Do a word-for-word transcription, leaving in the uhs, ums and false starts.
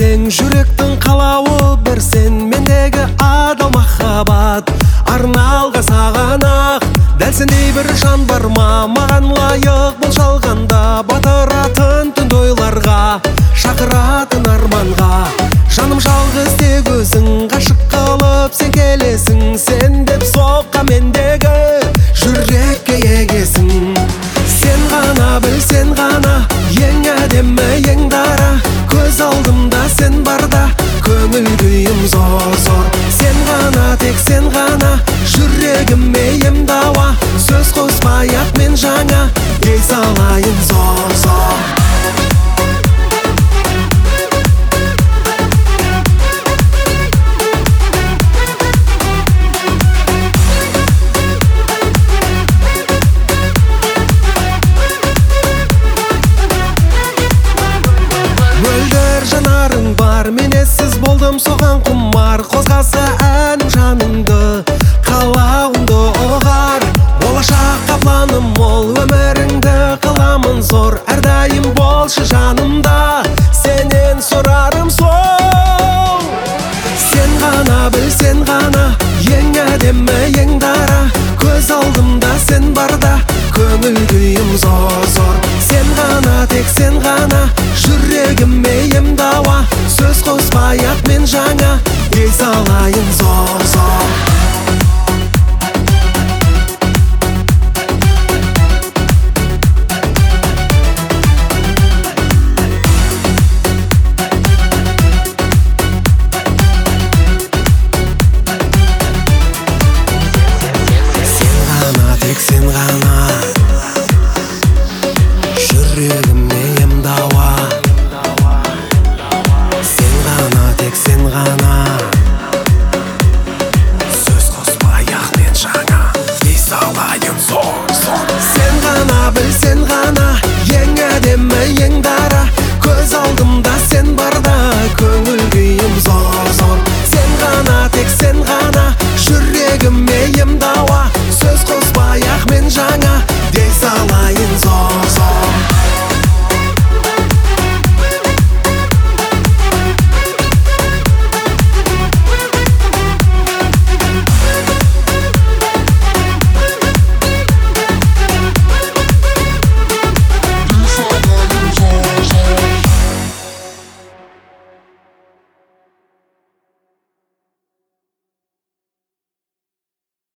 берсең, жүректің қалауы бір сен, мендегі адал махаббат арналға саған ақ. Дәл сендей бір жан бар ма, маған лайық бұл жалғанда, батыратын түн тойларға, шақыратын арманға. Жаным жалғыз тек өзің, ғашық қылып сен келесің, сен деп соққа мендегі жүрекке егесің. Сен ғана біл, сен ғана ең әдемі, ең дара, көз алдымда сен барда, көңіл күйім зор-зор. Сен ғана, тек сен ғана, жүрегіме ем дауа, сөз қоспай-ақ мен жаңа ей салайын зор-зор. Мөлдір жанарың бар, мен ессіз болдым соған құмар, қозғаса әнім жаныңды, қалауыңды ұғар. Болашаққа планым мол, өміріңді қыламын зор, әрдайым болшы жанымда.